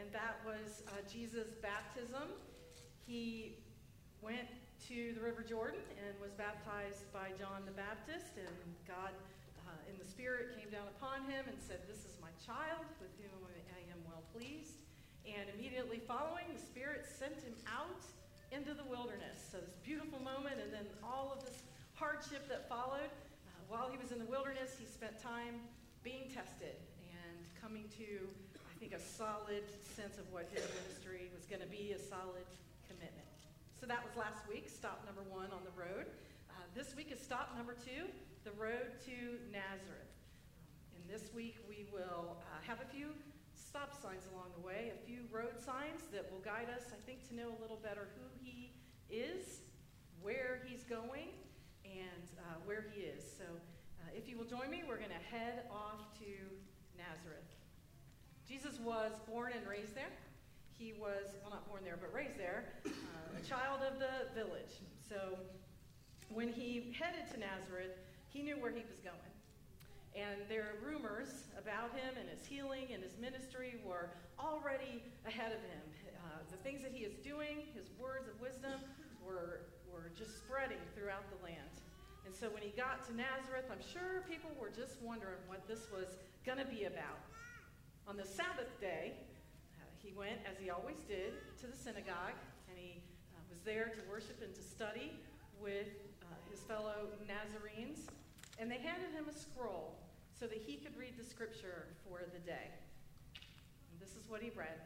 and that was Jesus' baptism. He went to the River Jordan and was baptized by John the Baptist, and God in the Spirit came down upon him and said, "This is my child with whom I am well pleased." And immediately following, the Spirit sent him out into the wilderness. So this beautiful moment, and then all of this hardship that followed. While he was in the wilderness, he spent time being tested and coming to, I think, a solid sense of what his ministry was going to be, a solid commitment. So that was last week, stop number 1 on the road. This week is stop number 2, the road to Nazareth. And this week we will have a few stop signs along the way, a few road signs that will guide us, I think, to know a little better who he is, where he's going, and where he is. So if you will join me, we're going to head off to Nazareth. Jesus was born and raised there. He was, well, not born there, but raised there, a child of the village. So when he headed to Nazareth, he knew where he was going. And there are rumors about him and his healing and his ministry were already ahead of him. The things that he is doing, his words of wisdom, were just spreading throughout the land. And so when he got to Nazareth, I'm sure people were just wondering what this was going to be about. On the Sabbath day, he went, as he always did, to the synagogue, and he was there to worship and to study with his fellow Nazarenes. And they handed him a scroll so that he could read the scripture for the day. And this is what he read.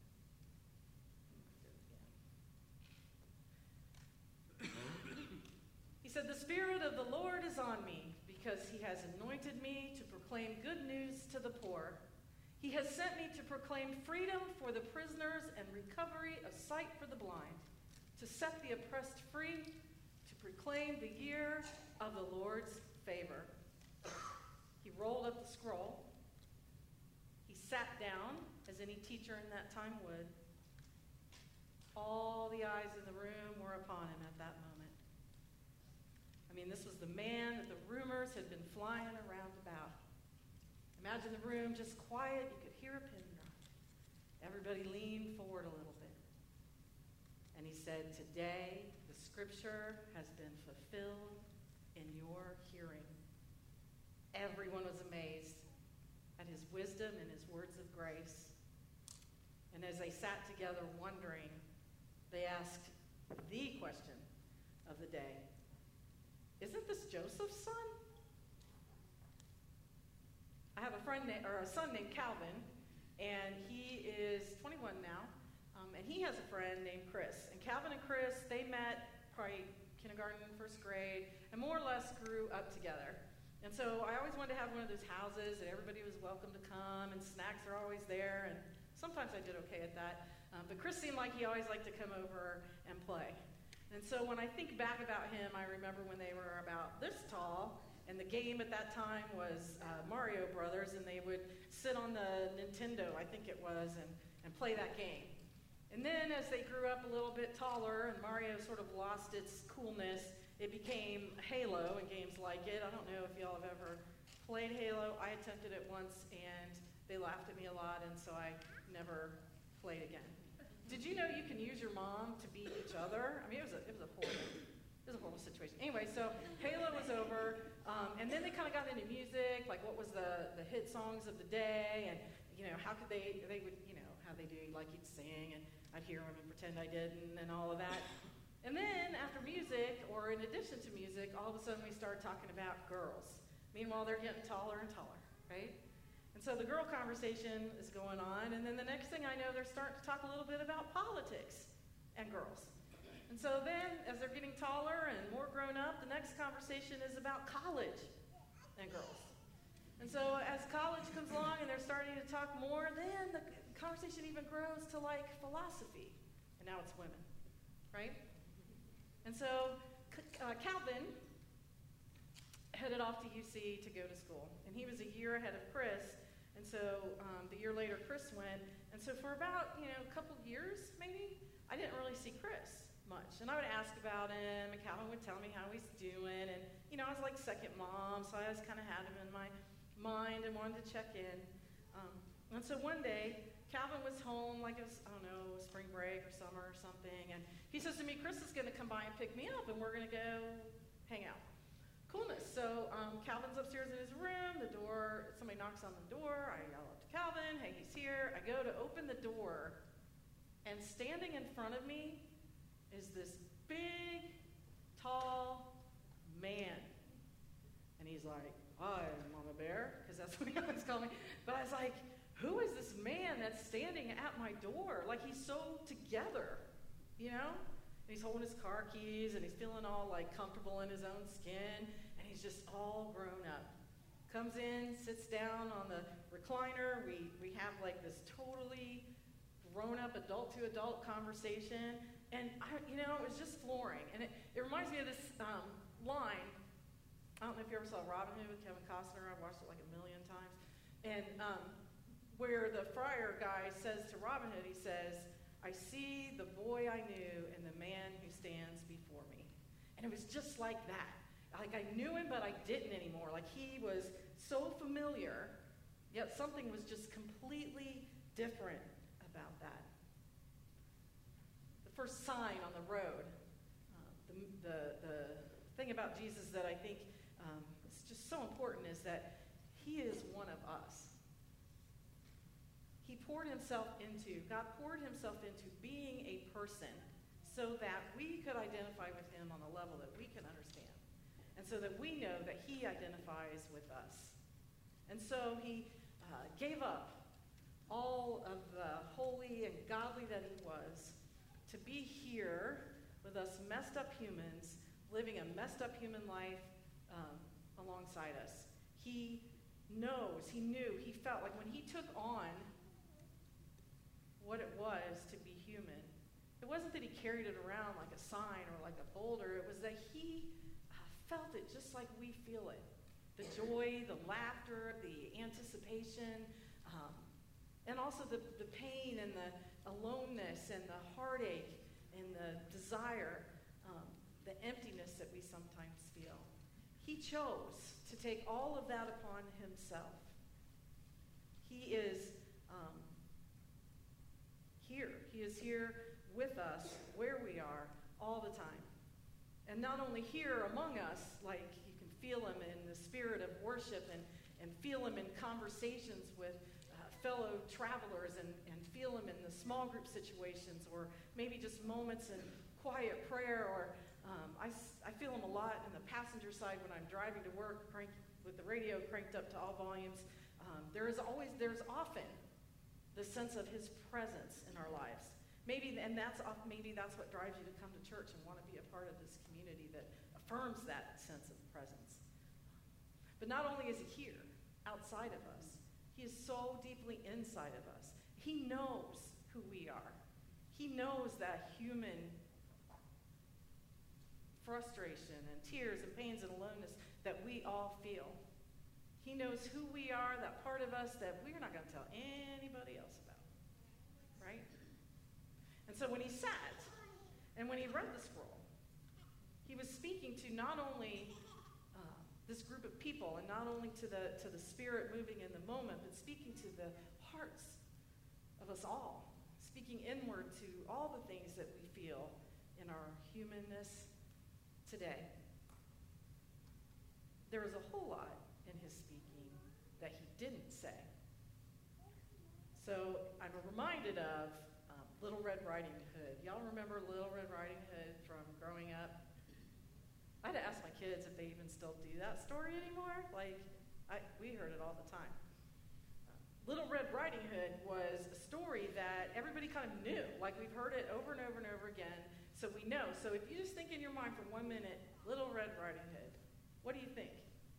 He said, "The Spirit of the Lord is on me, because he has anointed me to proclaim good news to the poor. He has sent me to proclaim freedom for the prisoners and recovery of sight for the blind, to set the oppressed free, to proclaim the year of the Lord's favor." He rolled up the scroll. He sat down, as any teacher in that time would. All the eyes in the room were upon him at that moment. I mean, this was the man that the rumors had been flying around about. Imagine the room just quiet. You could hear a pin drop. Everybody leaned forward a little bit. And he said, "Today, the scripture has been fulfilled in your hearing." Everyone was amazed at his wisdom and his words of grace. And as they sat together wondering, they asked the question of the day: "Isn't this Joseph's son?" I have a son named Calvin, and he is 21 now, and he has a friend named Chris. And Calvin and Chris, they met probably kindergarten, first grade, and more or less grew up together. And so I always wanted to have one of those houses, and everybody was welcome to come, and snacks are always there, and sometimes I did okay at that. But Chris seemed like he always liked to come over and play. And so when I think back about him, I remember when they were about this tall, and the game at that time was Mario Brothers, and they would sit on the Nintendo, I think it was, and play that game. And then as they grew up a little bit taller and Mario sort of lost its coolness, it became Halo and games like it. I don't know if y'all have ever played Halo. I attempted it once, and they laughed at me a lot, and so I never played again. Did you know you can use your mom to beat each other? I mean, it was a horrible situation. Anyway, so Halo was over, and then they kind of got into music, like what was the hit songs of the day, and how could they would how they do, like he'd sing, and I'd hear him and pretend I didn't, and all of that. And then after music, or in addition to music, all of a sudden we started talking about girls. Meanwhile, they're getting taller and taller, right? And so the girl conversation is going on, and then the next thing I know, they're starting to talk a little bit about politics and girls. And so then, as they're getting taller and more grown up, the next conversation is about college and girls. And so as college comes along and they're starting to talk more, then the conversation even grows to like philosophy. And now it's women, right? And so Calvin headed off to UC to go to school. And he was a year ahead of Chris. And so the year later, Chris went. And so for about, a couple years, maybe, I didn't really see Chris much. And I would ask about him, and Calvin would tell me how he's doing. And, I was like second mom, so I always kind of had him in my mind and wanted to check in. And so one day, Calvin was home, like it was, I don't know, spring break or summer or something, and he says to me, Chris is going to come by and pick me up, and we're going to go hang out. Coolness. So Calvin's upstairs in his room, the door, somebody knocks on the door, I yell up to Calvin, hey, he's here. I go to open the door, and standing in front of me is this big, tall man. And he's like, hi, Mama Bear, because that's what he always called me. But I was like, who is this man that's standing at my door? Like, he's so together, you know? And he's holding his car keys, and he's feeling all, like, comfortable in his own skin, and he's just all grown up. Comes in, sits down on the recliner. We have, like, this totally grown-up, adult-to-adult conversation. And, it was just flooring. And it reminds me of this line. I don't know if you ever saw Robin Hood with Kevin Costner. I've watched it like a million times. And where the friar guy says to Robin Hood, he says, I see the boy I knew and the man who stands before me. And it was just like that. Like I knew him, but I didn't anymore. Like he was so familiar, yet something was just completely different about that. The first sign on the road, the thing about Jesus that I think is just so important is that he is one of us. God poured himself into being a person so that we could identify with him on a level that we can understand. And so that we know that he identifies with us. And so he gave up all of the holy and godly that he was to be here with us messed up humans, living a messed up human life alongside us. He knew, he felt like when he took on what it was to be human, it wasn't that he carried it around like a sign or like a boulder. It was that he felt it just like we feel it. The joy, the laughter, the anticipation, and also the pain and the aloneness and the heartache and the desire, the emptiness that we sometimes feel. He chose to take all of that upon himself. He is here. He is here with us, where we are, all the time. And not only here among us, like you can feel him in the spirit of worship and feel him in conversations with fellow travelers and feel him in the small group situations or maybe just moments in quiet prayer or I feel him a lot in the passenger side when I'm driving to work with the radio cranked up to all volumes. There's often the sense of his presence in our lives. Maybe that's what drives you to come to church and want to be a part of this community that affirms that sense of presence. But not only is he here, outside of us, he is so deeply inside of us. He knows who we are. He knows that human frustration and tears and pains and aloneness that we all feel. He knows who we are, that part of us that we're not going to tell anybody else about. Right? And so when he sat and when he read the scroll, he was speaking to not only this group of people and not only to the spirit moving in the moment, but speaking to the hearts of us all, speaking inward to all the things that we feel in our humanness today. There was a whole lot in his speaking that he didn't say. So I'm reminded of Little Red Riding Hood. Y'all remember Little Red Riding Hood from growing up? I had to ask my kids if they even still do that story anymore. We heard it all the time. Little Red Riding Hood was a story that everybody kind of knew. Like we've heard it over and over and over again, so we know. So if you just think in your mind for 1 minute, Little Red Riding Hood, what do you think?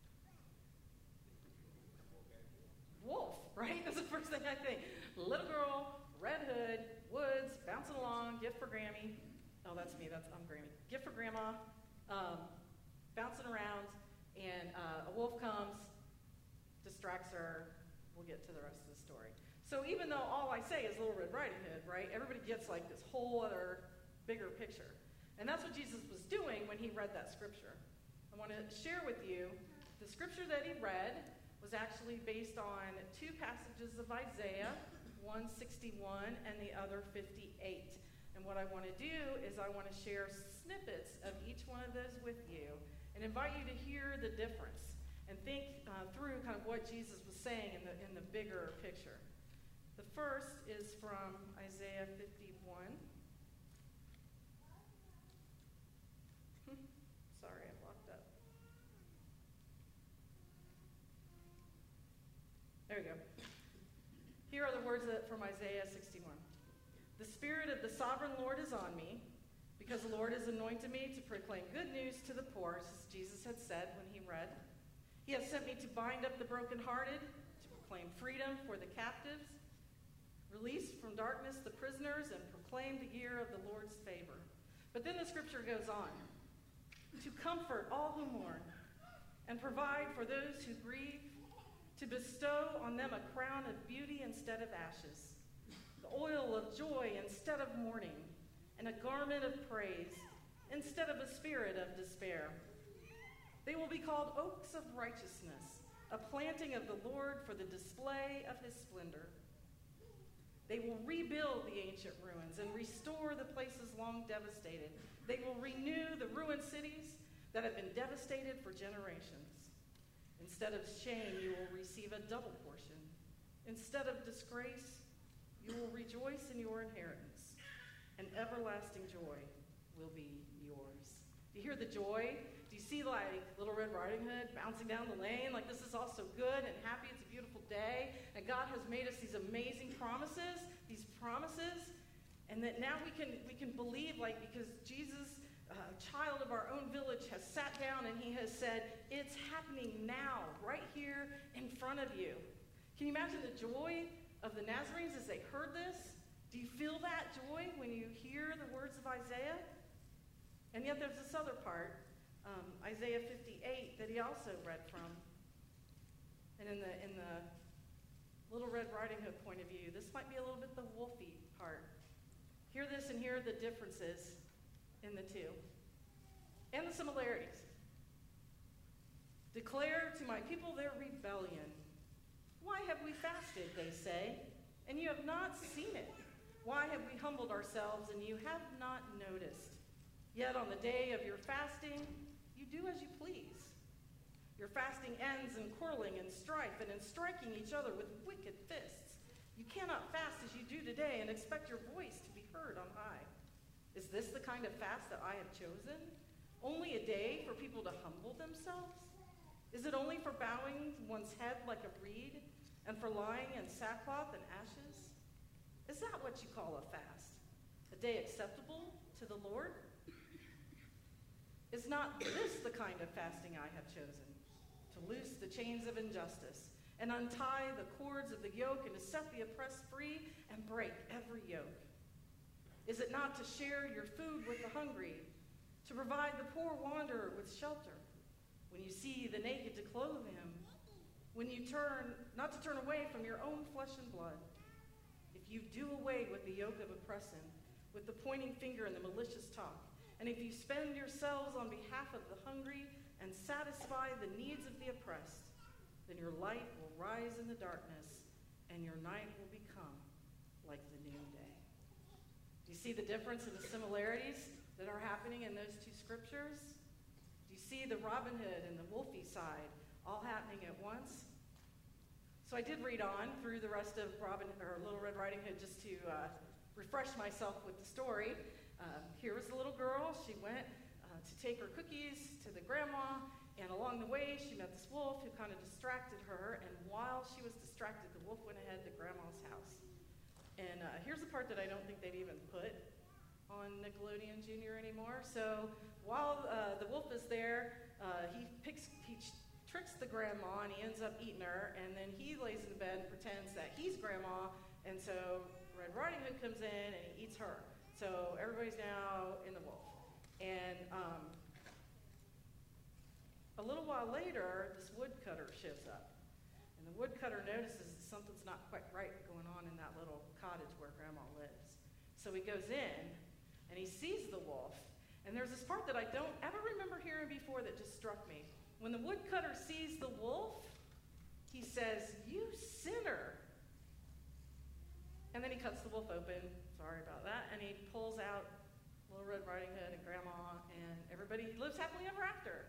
Wolf, right? That's the first thing I think. Little girl, red hood, woods, bouncing along, gift for Grammy. Oh, that's me. I'm Grammy. Gift for Grandma, bouncing around, and a wolf comes, distracts her. We'll get to the rest of the story. So even though all I say is Little Red Riding Hood, right, everybody gets like this whole other bigger picture. And that's what Jesus was doing when he read that scripture. I want to share with you the scripture that he read was actually based on 2 passages of Isaiah, one 61 and the other 58. And what I want to do is I want to share snippets of each one of those with you and invite you to hear the difference and think through kind of what Jesus was saying in the bigger picture. The first is from Isaiah 51. Sorry, I locked up. There we go. Here are the words from Isaiah 61. The Spirit of the Sovereign Lord is on me, because the Lord has anointed me to proclaim good news to the poor, as Jesus had said when he read. He has sent me to bind up the brokenhearted, to proclaim freedom for the captives, release from darkness the prisoners, and proclaim the year of the Lord's favor. But then the scripture goes on. To comfort all who mourn, and provide for those who grieve, to bestow on them a crown of beauty instead of ashes, the oil of joy instead of mourning, and a garment of praise instead of a spirit of despair. They will be called oaks of righteousness, a planting of the Lord for the display of his splendor. They will rebuild the ancient ruins and restore the places long devastated. They will renew the ruined cities that have been devastated for generations. Instead of shame, you will receive a double portion. Instead of disgrace, you will rejoice in your inheritance, and everlasting joy will be yours. Do you hear the joy? Do you see like Little Red Riding Hood bouncing down the lane? Like this is all so good and happy. It's a beautiful day. And God has made us these amazing promises, and that now we can believe, like, because Jesus, child of our own village, has sat down and he has said, it's happening now, right here in front of you. Can you imagine the joy of the Nazarenes as they heard this? Do you feel that joy when you hear the words of Isaiah? And yet there's this other part, Isaiah 58, that he also read from. And in the Little Red Riding Hood point of view, this might be a little bit the wolfy part. Hear this and hear the differences in the two. And the similarities. Declare to my people their rebellion. Why have we fasted, they say, and you have not seen it? Why have we humbled ourselves and you have not noticed? Yet on the day of your fasting, you do as you please. Your fasting ends in quarreling and strife and in striking each other with wicked fists. You cannot fast as you do today and expect your voice to be heard on high. Is this the kind of fast that I have chosen? Only a day for people to humble themselves? Is it only for bowing one's head like a reed and for lying in sackcloth and ashes? Is that what you call a fast? A day acceptable to the Lord? Is not this the kind of fasting I have chosen? To loose the chains of injustice and untie the cords of the yoke and to set the oppressed free and break every yoke? Is it not to share your food with the hungry, to provide the poor wanderer with shelter? When you see the naked, to clothe him. When you not to turn away from your own flesh and blood. If you do away with the yoke of oppression, with the pointing finger and the malicious talk, and if you spend yourselves on behalf of the hungry and satisfy the needs of the oppressed, then your light will rise in the darkness, and your night will become like the noonday. Do you see the difference in the similarities that are happening in those two scriptures? Do you see the Robin Hood and the Wolfie side all happening at once? So I did read on through the rest of Little Red Riding Hood just to refresh myself with the story. Here was the little girl. She went to take her cookies to the grandma, and along the way she met this wolf who kind of distracted her, and while she was distracted, the wolf went ahead to grandma's house. And here's the part that I don't think they'd even put on Nickelodeon Junior anymore. So while the wolf is there, he tricks the grandma, and he ends up eating her, and then he lays in the bed and pretends that he's grandma, and so Red Riding Hood comes in and he eats her. So everybody's now in the wolf. And a little while later, this woodcutter shows up. And the woodcutter notices that something's not quite right going on in that little cottage where Grandma lives. So he goes in, and he sees the wolf. And there's this part that I don't ever remember hearing before that just struck me. When the woodcutter sees the wolf, he says, "You sinner." And he cuts the wolf open, sorry about that, and he pulls out Little Red Riding Hood and Grandma, and everybody lives happily ever after.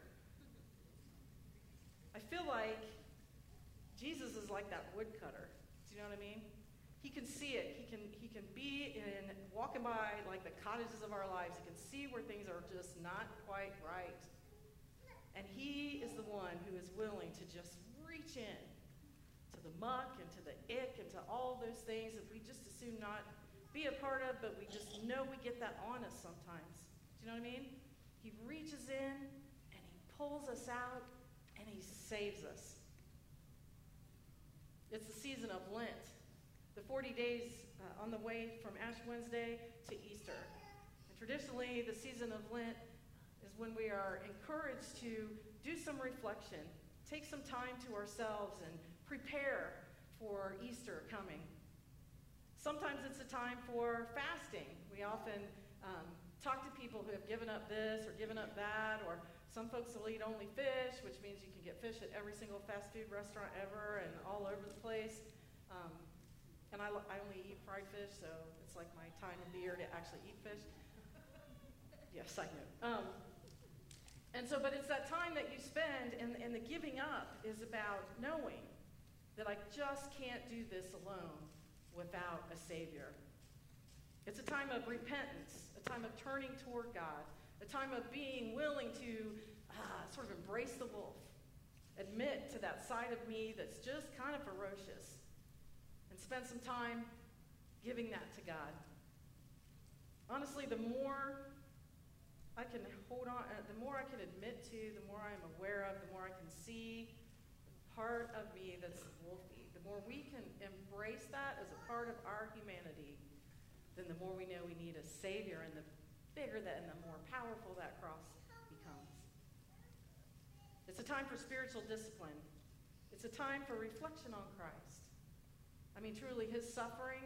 I feel like Jesus is like that woodcutter. Do you know what I mean? He can see it. He can be in walking by like the cottages of our lives. He can see where things are just not quite right. And he is the one who is willing to just reach in to the muck and to the ick and to all those things that we just assume not be a part of, but we just know we get that on us sometimes. Do you know what I mean? He reaches in and he pulls us out and he saves us. It's the season of Lent, the 40 days on the way from Ash Wednesday to Easter. And traditionally, the season of Lent is when we are encouraged to do some reflection, take some time to ourselves and prepare for Easter coming. Sometimes it's a time for fasting. We often talk to people who have given up this or given up that, or some folks will eat only fish, which means you can get fish at every single fast food restaurant ever and all over the place. And I only eat fried fish, so it's like my time of the year to actually eat fish. Yes, I know. But it's that time that you spend, and the giving up is about knowing that I just can't do this alone without a Savior. It's a time of repentance, a time of turning toward God, a time of being willing to sort of embrace the wolf, admit to that side of me that's just kind of ferocious, and spend some time giving that to God. Honestly, the more I can hold on, the more I can admit to, the more I'm aware of, the more I can see the part of me that's wolfy, the more we can embrace that as a part of our humanity, then the more we know we need a Savior, and the bigger that and the more powerful that cross becomes. It's a time for spiritual discipline. It's a time for reflection on Christ. I mean, truly, his suffering,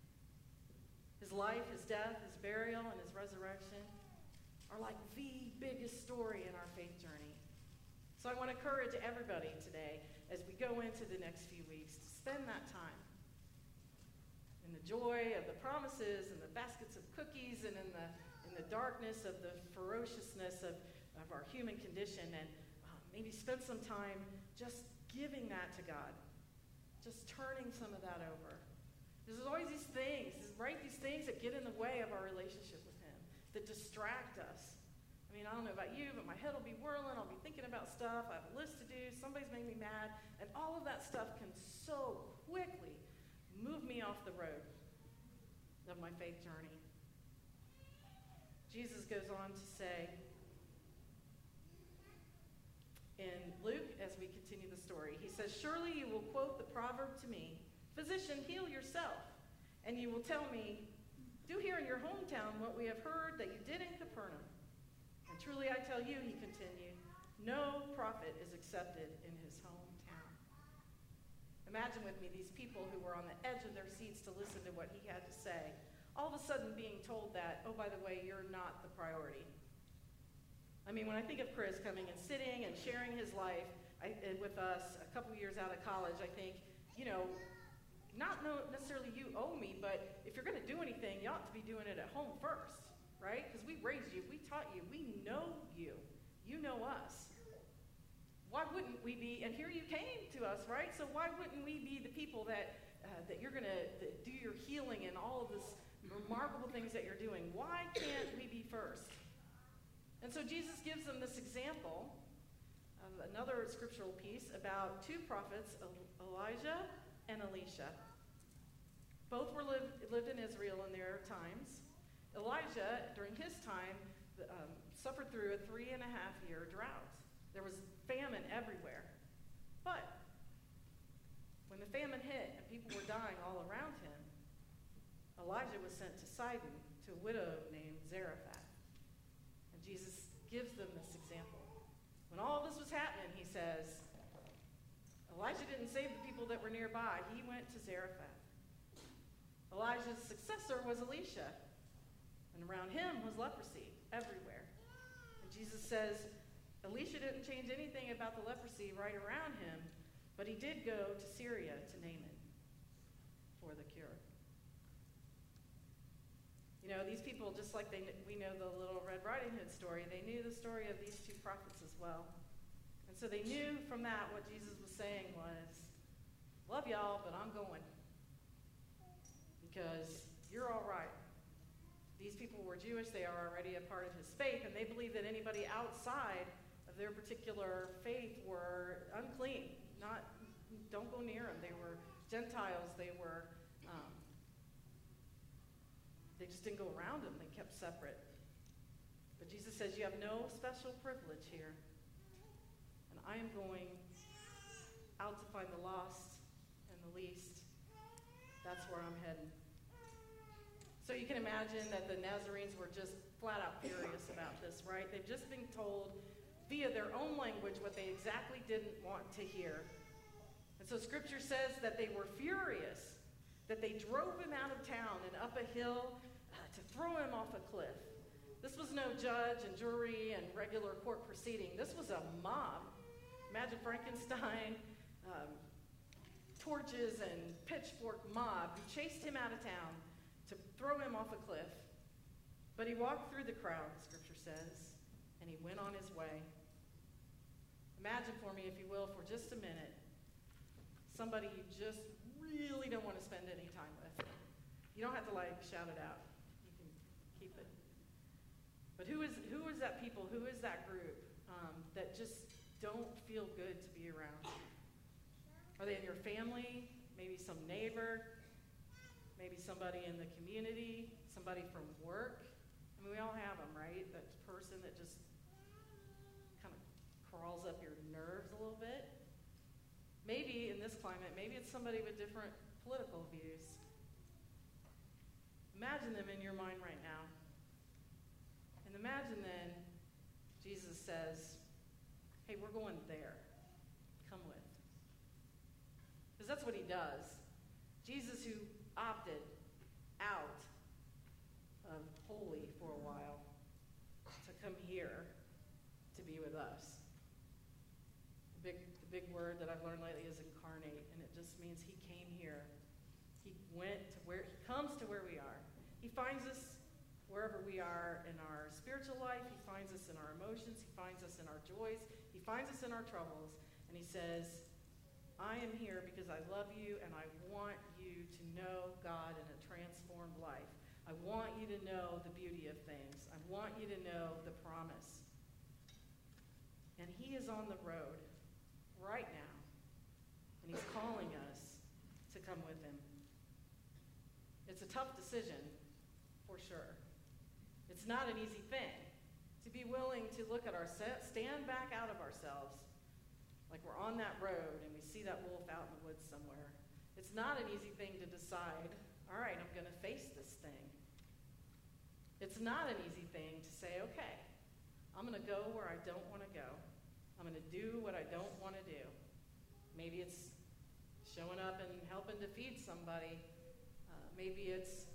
his life, his death, his burial, and his resurrection are like the biggest story in our faith journey. So I want to encourage everybody today, as we go into the next few weeks, to spend that time in the joy of the promises and the baskets of cookies, and in the darkness of the ferociousness of our human condition, and maybe spend some time just giving that to God, just turning some of that over. There's always these things, right? These things that get in the way of our relationship with him, that distract us. I mean, I don't know about you, but my head will be whirling. I'll be thinking about stuff. I have a list to do. Somebody's made me mad. And all of that stuff can so quickly move me off the road of my faith journey. Jesus goes on to say in Luke, as we continue the story, he says, "Surely you will quote the proverb to me, 'Physician, heal yourself,' and you will tell me, 'Do here in your hometown what we have heard that you did in Capernaum.' And truly I tell you," he continued, "no prophet is accepted in his hometown." Imagine with me these people who were on the edge of their seats to listen to what he had to say, all of a sudden being told that, oh, by the way, you're not the priority. I mean, when I think of Chris coming and sitting and sharing his life with us a couple years out of college, I think, not necessarily you owe me, but if you're going to do anything, you ought to be doing it at home first, right? Because we raised you, we taught you, we know you. You know us. Why wouldn't we be, and here you came to us, right? So why wouldn't we be the people that you're going to do your healing and all of this remarkable things that you're doing? Why can't we be first? And so Jesus gives them this example of another scriptural piece about two prophets, Elijah and Elisha. Both lived in Israel in their times. Elijah, during his time, suffered through a 3.5-year drought. There was famine everywhere. But when the famine hit and people were dying all around him, Elijah was sent to Sidon to a widow named Zarephath. And Jesus gives them this example. When all this was happening, he says, Elijah didn't save the people that were nearby. He went to Zarephath. Elijah's successor was Elisha, and around him was leprosy everywhere. And Jesus says, Elisha didn't change anything about the leprosy right around him, but he did go to Syria to Naaman for the cure. You know, these people, just like we know the Little Red Riding Hood story, they knew the story of these two prophets as well. And so they knew from that what Jesus was saying was, love y'all, but I'm going. Because you're all right. These people were Jewish. They are already a part of his faith, and they believed that anybody outside of their particular faith were unclean. Don't go near them. They were Gentiles. They just didn't go around them. They kept separate. But Jesus says, you have no special privilege here. And I am going out to find the lost and the least. That's where I'm heading. So you can imagine that the Nazarenes were just flat out furious about this, right? They've just been told via their own language what they exactly didn't want to hear. And so Scripture says that they were furious, that they drove him out of town and up a hill to throw him off a cliff. This was no judge and jury and regular court proceeding. This was a mob. Imagine Frankenstein, torches and pitchfork mob who chased him out of town to throw him off a cliff. But he walked through the crowd, Scripture says, and he went on his way. Imagine for me, if you will, for just a minute, somebody you just really don't want to spend any time with. You don't have to shout it out. You can keep it. But who is that people? Who is that group that just don't feel good to be around? Are they in your family? Maybe some neighbor? Maybe somebody in the community? Somebody from work? I mean, we all have them, right? That person that just kind of crawls up your nerves a little bit. Maybe in this climate, maybe it's somebody with different political views. Imagine them in your mind right now. And imagine then Jesus says, hey, we're going there. Come with. Because that's what he does. Jesus, who opted out of holy for a while to come here to be with us. The big word that I've learned lately is incarnate, and it just means he came here. He comes to where we are. He finds us wherever we are in our spiritual life. He finds us in our emotions. He finds us in our joys. He finds us in our troubles. And he says, I am here because I love you and I want you to know God in a transformed life. I want you to know the beauty of things. I want you to know the promise. And he is on the road right now. And he's calling us to come with him. It's a tough decision, for sure. It's not an easy thing to be willing to look at stand back out of ourselves like we're on that road and we see that wolf out in the woods somewhere. It's not an easy thing to decide, all right, I'm going to face this thing. It's not an easy thing to say, okay, I'm going to go where I don't want to go. I'm going to do what I don't want to do. Maybe it's showing up and helping to feed somebody. Maybe it's,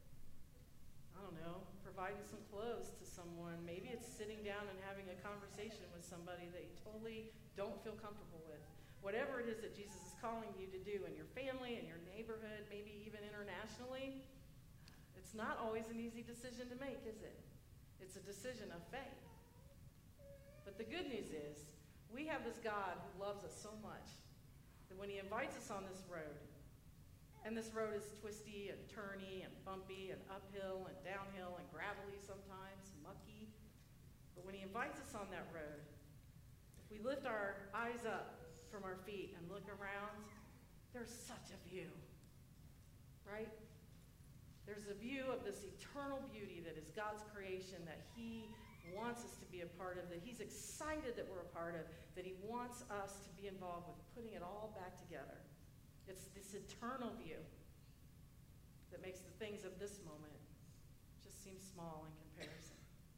I don't know, providing some clothes to someone. Maybe it's sitting down and having a conversation with somebody that you totally don't feel comfortable with. Whatever it is that Jesus is calling you to do in your family, in your neighborhood, maybe even internationally, it's not always an easy decision to make, is it? It's a decision of faith. But the good news is, we have this God who loves us so much that when he invites us on this road, and this road is twisty and turny and bumpy and uphill and downhill and gravelly sometimes, mucky. But when he invites us on that road, if we lift our eyes up from our feet and look around, there's such a view, right? There's a view of this eternal beauty that is God's creation that he wants us to be a part of, that he's excited that we're a part of, that he wants us to be involved with putting it all back together. It's this eternal view that makes the things of this moment just seem small in comparison.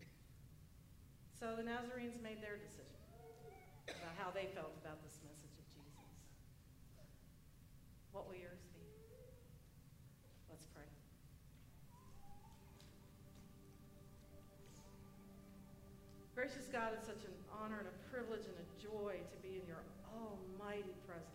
So the Nazarenes made their decision about how they felt about this message of Jesus. What will yours be? Let's pray. Gracious God, it's such an honor and a privilege and a joy to be in your almighty presence.